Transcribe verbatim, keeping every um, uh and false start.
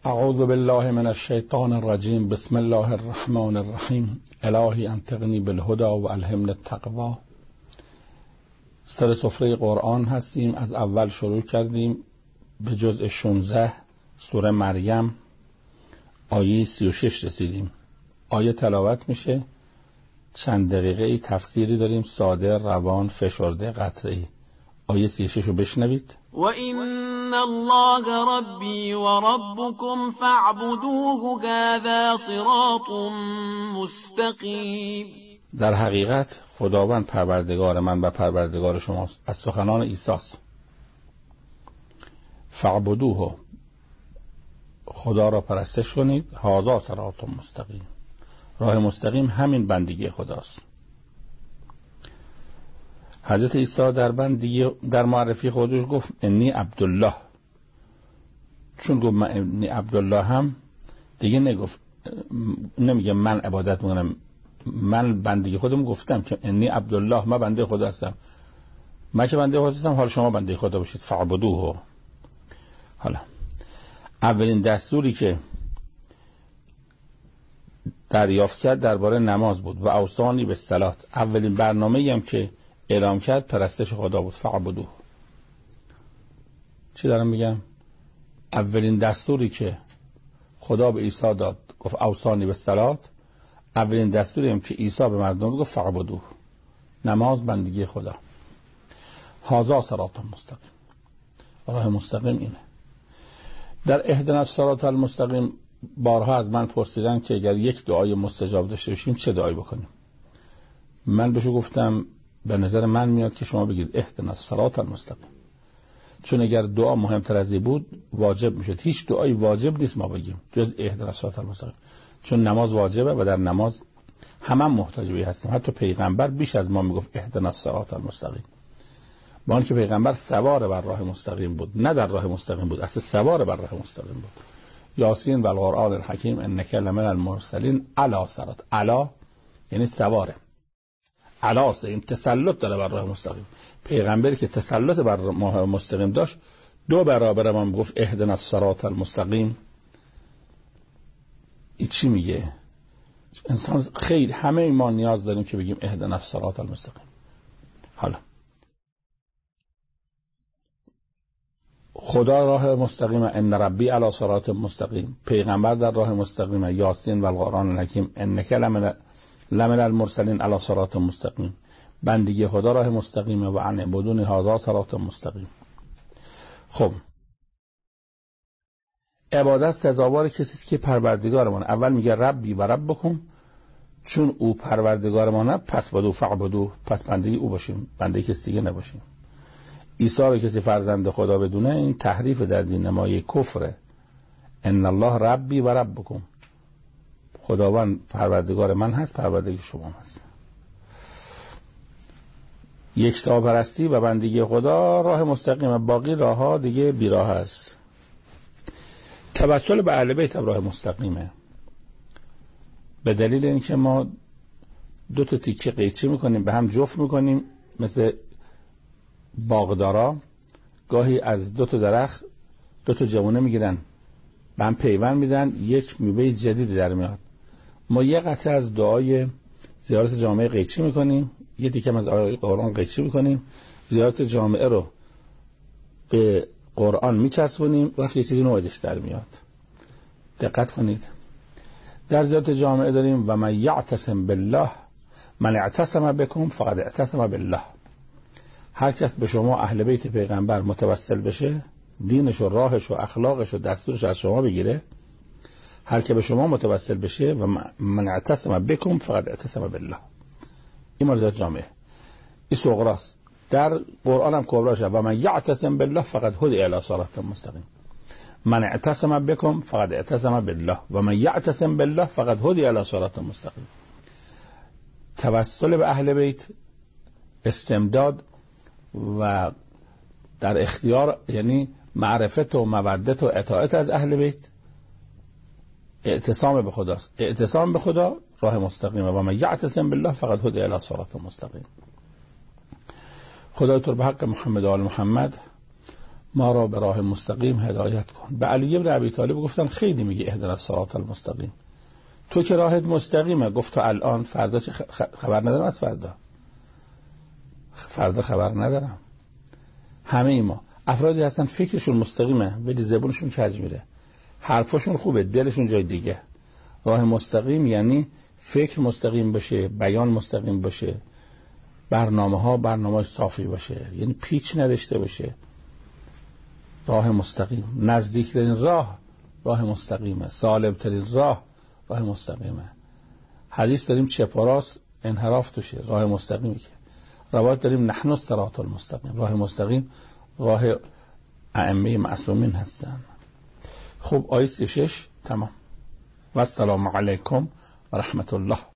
اعوذ بالله من الشیطان الرجیم. بسم الله الرحمن الرحیم. الهی انطقنی بالهدى و الهمنی التقوی. سر سفره قرآن هستیم. از اول شروع کردیم به جزء شانزده سوره مریم آیه سی و شش رسیدیم. آیه تلاوت میشه، چند دقیقه ای تفسیری داریم، ساده، روان، فشرده، قطعی. آیه سی و شش رو بشنوید. و این الله ربی و ربکم فاعبدوه هذا صراط مستقیم. در حقیقت خداوند پروردگار من و پروردگار شماست. از سخنان عیسی است. فاعبدوه، خدا را پرستش کنید. هذا صراط مستقیم، راه مستقیم همین بندگی خداست. حضرت عیسی در بندگی در معرفی خودش گفت انی عبدالله. چون گفت من انی عبدالله هم دیگه نگفت، نمیگه من عبادت میکنم، من بندگی خودم گفتم که انی عبدالله، من بنده خدا هستم. من که بنده خدا هستم، حال شما بنده خدا باشید. فاعبدوه. حالا اولین دستوری که دریافت کرد درباره نماز بود و اوصانی بالصلاة. اولین برنامه‌ای هم که اعلام کرد پرستش خدا بود. فاعبدوه. چی دارم میگم؟ اولین دستوری که خدا به عیسی داد گفت اوصانی بالصلاة. اولین دستوری هم که عیسی به مردم گفت فاعبدوه، نماز بندگی خدا. هذا صراط مستقیم، راه مستقیم اینه. در اهدنا الصراط المستقیم بارها از من پرسیدن که اگر یک دعای مستجاب داشته باشیم چه دعایی بکنیم. من بهشون گفتم به نظر من میاد که شما بگید اهدنا الصراط المستقیم، چون اگر دعا مهمتر از این بود واجب میشد. هیچ دعایی واجب نیست ما بگیم جز اهدنا الصراط المستقیم، چون نماز واجبه و در نماز همه محتاج به هستیم. حتی پیغمبر بیش از ما میگفت اهدنا الصراط المستقیم، با اینکه پیغمبر سوار بر راه مستقیم بود، نه در راه مستقیم بود، اصلا سوار بر راه مستقیم بود. یاسین و القرآن الحکیم انک لمن المرسلین علی صراط. علی یعنی سواره، علاس این تسلط داره بر راه مستقیم. پیغمبری که تسلط بر راه مستقیم داشت دو برابر ما گفت اهدنا الصراط المستقیم. این چی میگه؟ انسان خیلی همه ما نیاز داریم که بگیم اهدنا الصراط المستقیم. حالا خدا راه مستقیم، ان ربی علی صراط مستقیم. پیغمبر در راه مستقیم. یاسین و القرآن الحکیم انک لمن لمن المرسلین علی صراط مستقیم. بندگی خدا راه مستقیمه و ان بدون هذا صراط مستقیم. خب عبادت سزاوار کسی است که پروردگارمان. اول میگه ربی و ربکم، چون او پروردگارمانه پس بدو فعبدو، پس بندگی او باشیم، بندگی کسی دیگه نباشیم. عیسی رو کسی فرزند خدا بدونه این تحریف در دین نمای کفره. ان الله ربی و ربکم، خداوند پروردگار من هست، پروردگار شما هست. یکتا پرستی و بندگی خدا راه مستقیمه، باقی راه ها دیگه بیراه است. توسل به اهل بیت راه مستقیمه، به دلیل اینکه ما دو تا تیکه قیچی میکنیم به هم جفت میکنیم، مثل باغدارا گاهی از دو تا درخت دو تا جوانه میگیرن به هم پیوند میدن، یک میوه جدید در میاد. ما یه قطعه از دعای زیارت جامعه قیچی میکنیم، یه تیکه از آیه قرآن قیچی میکنیم، زیارت جامعه رو به قرآن میچسبونیم، وقتی چیزی نوعدش در میاد. دقت کنید، در زیارت جامعه داریم و من یعتصم بالله من اعتصم بکم فقد اعتصم بالله. هر کس به شما اهل بیت پیغمبر متوسل بشه، دینش و راهش و اخلاقش و دستورش از شما بگیره، هر که به شما متوسل بشه و من اعتصم بکم فقد اعتصم بالله. این مورد جامعه. این صغراست. در قرآن هم کبراشه و من یعتصم بالله فقد هدی الی صراط مستقیم. من اعتصم بکم فقد اعتصم بالله و من یعتصم بالله فقد هدی الی صراط مستقیم. توسل به اهل بیت، استمداد و در اختیار، یعنی معرفت و مودت و اطاعت از اهل بیت، اعتصام به خداست. اعتصام به خدا راه مستقیمه و من یعتصم بالله فقد هدی الی صراط مستقیم. خدای تو به حق محمد و آل محمد ما را به راه مستقیم هدایت کن. به علی بن ابی طالب گفتن خیلی میگه اهدنا الصراط المستقیم، تو که راهت مستقیمه. گفت تو الان فردا چه خبر ندارم از فردا، فردا خبر ندارم. همه ای ما افرادی هستن فکرشون مستقیمه ولی زبونشون کج میره، حرفشون خوبه دلشون جای دیگه. راه مستقیم یعنی فکر مستقیم باشه، بیان مستقیم باشه، برنامه ها برنامه صافی باشه، یعنی پیچ نداشته باشه. راه مستقیم، نزدیکترین راه راه مستقیمه، سالمترین راه راه مستقیمه. حدیث داریم چپ و راست انحراف توشه، راه مستقیمی که روایت داریم نحن الصراط المستقیم، راه مستقیم راه ائمه معصومین هستن. خب آیه سی و شش تمام. و السلام علیکم و رحمت الله.